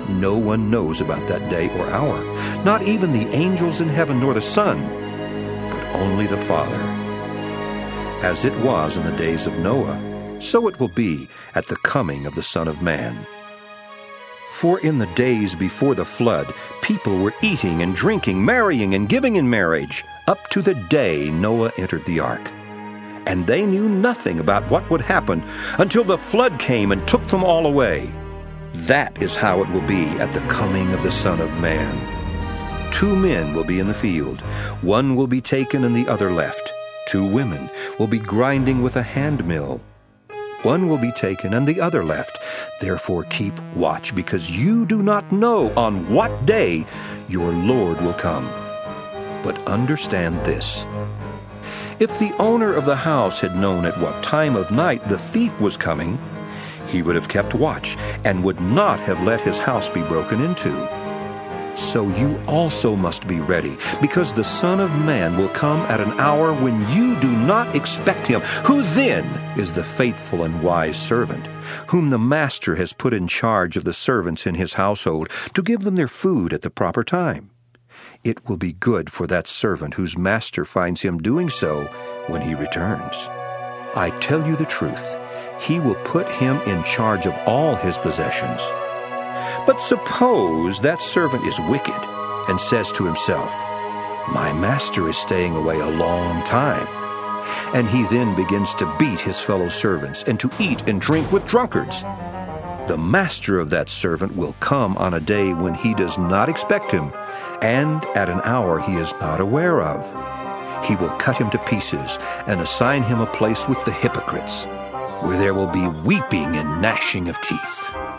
No one knows about that day or hour, not even the angels in heaven nor the Son, but only the Father. As it was in the days of Noah, so it will be at the coming of the Son of Man. For in the days before the flood, people were eating and drinking, marrying and giving in marriage, up to the day Noah entered the ark. And they knew nothing about what would happen until the flood came and took them all away. That is how it will be at the coming of the Son of Man. 2 men will be in the field. One will be taken and the other left. 2 women will be grinding with a hand mill. One will be taken and the other left. Therefore keep watch, because you do not know on what day your Lord will come. But understand this: if the owner of the house had known at what time of night the thief was coming, he would have kept watch and would not have let his house be broken into. So you also must be ready, because the Son of Man will come at an hour when you do not expect him. Who then is the faithful and wise servant, whom the master has put in charge of the servants in his household to give them their food at the proper time? It will be good for that servant whose master finds him doing so when he returns. I tell you the truth, he will put him in charge of all his possessions. But suppose that servant is wicked and says to himself, "My master is staying away a long time," and he then begins to beat his fellow servants and to eat and drink with drunkards. The master of that servant will come on a day when he does not expect him, and at an hour he is not aware of. He will cut him to pieces and assign him a place with the hypocrites, where there will be weeping and gnashing of teeth.